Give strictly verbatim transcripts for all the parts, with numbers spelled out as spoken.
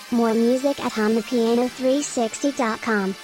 More music at hum the piano three sixty dot com.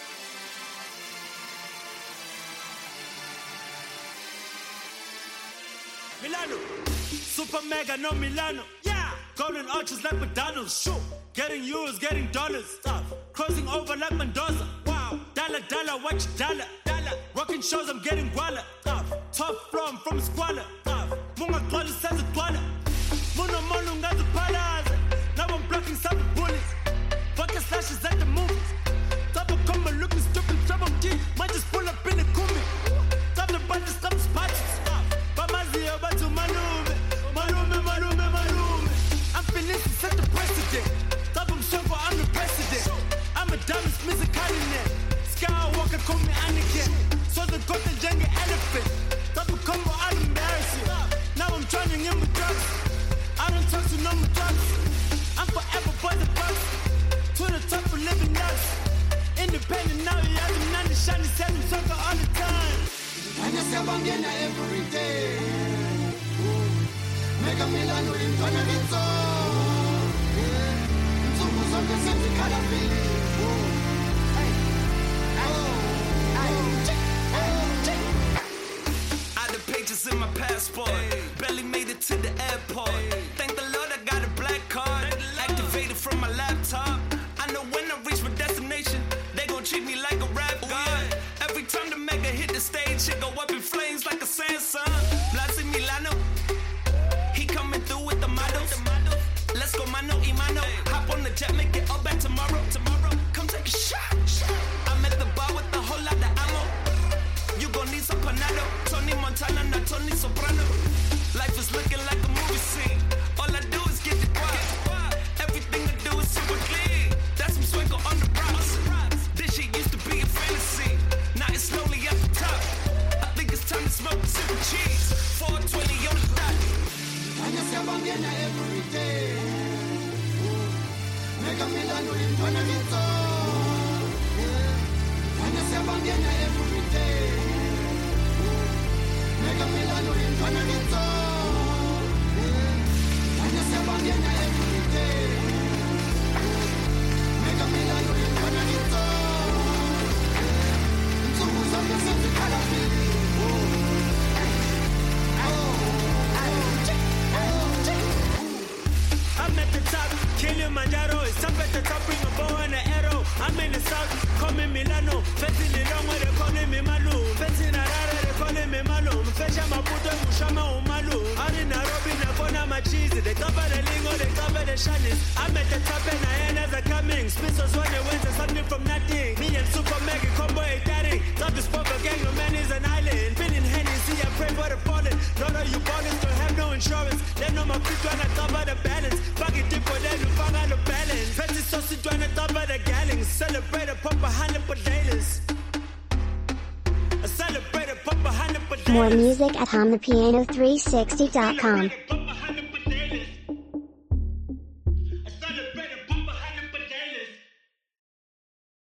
Milano, super mega, no Milano. Yeah, golden arches like McDonald's. Shoot, getting euros, getting dollars. Stop, crossing over like Mendoza. Wow, dollar, dollar, watch dollar, dollar. Rocking shows, I'm getting guala. Stop, top floor, I'm from squalor. Stop, munga guala, says a guala. Muno mono, ngazi palaza. Now I'm blocking some bullets. Vodka slashes at the movies. Double combo looking stupid, trouble key. Might just pull up in the kumi. Stop the bunch, stop the spots. Stop. Bamazio, but to Malume. Malume, Malume, Malume. I'm finished to set the precedent. Stop him, sober, I'm the president. I'm a diamond, Mister Cullinan. Skywalker, call me Anakin. So the got the jungle elephant. Double combo, I'm embarrassing. Now I'm drowning in my drugs. I don't talk to no more drugs. I'm forever for the bucks. To the top of living nuts. Independent now, yeah, I'm not the shiny seven sucker all the time. And I say I'm getting every day. Mega Milano in Tonavizzo. So who's on the same kind of feeling? I had the pages in my passport. Barely made it to the airport. Thank the Lord I got a black card. Activated from my laptop. I know when I reach my destination, they gon' treat me like a rap god. Every time the mega hit the stage, it go up in flames like a Samsung. Blasi Milano, he coming through with the models. Let's go mano y mano. Hop on the jet, make it all back tomorrow. Tomorrow, come take a shot. I'm at the bar with a whole lot of ammo. You gon' need some panado. Tony Montana, not Tony Soprano. Life is looking like a movie scene. All I do is get the guap. Everything I do is super clean. That's some swagger on the props. This shit used to be a fantasy. Now it's slowly at the top. I think it's time to smoke super cheese. four twenty on the dot. And I say I'm getting every day. Mega Milano in Tonavizzo. And I say I'm getting every day. Mega Milano in Tonavizzo. And I say I'm getting every day. Mega Milano in Tonavizzo. So who's on the same kind of feeling? I'm at the top, Kilimanjaro. It's up at the top, bring a bow and an arrow. I'm in the south, call me Milano. Fencing it long where they calling me Malu. Fencing Arara, they calling me Malu. Fesha Maputo, Mushama, Umalu. I'm in Nairobi, Nakona, my cheese. They cover the lingo, they cover the shinies. I'm at the top and hyenas are coming. Spinsos when they went to something from nothing. Me and Super Mega combo a daddy. Top is proper gang, no man is an island. Feeling Henny, see I pray for the fallen. None of you ballers don't have no insurance. They know my feet when I cover the balance. Baggy dip for them, you find out the balance. Fancy sausage when I top of the gallons. Celebrate a pump behind the potatoes. I celebrate a pump behind the potatoes. More music at hum the piano three sixty dot com.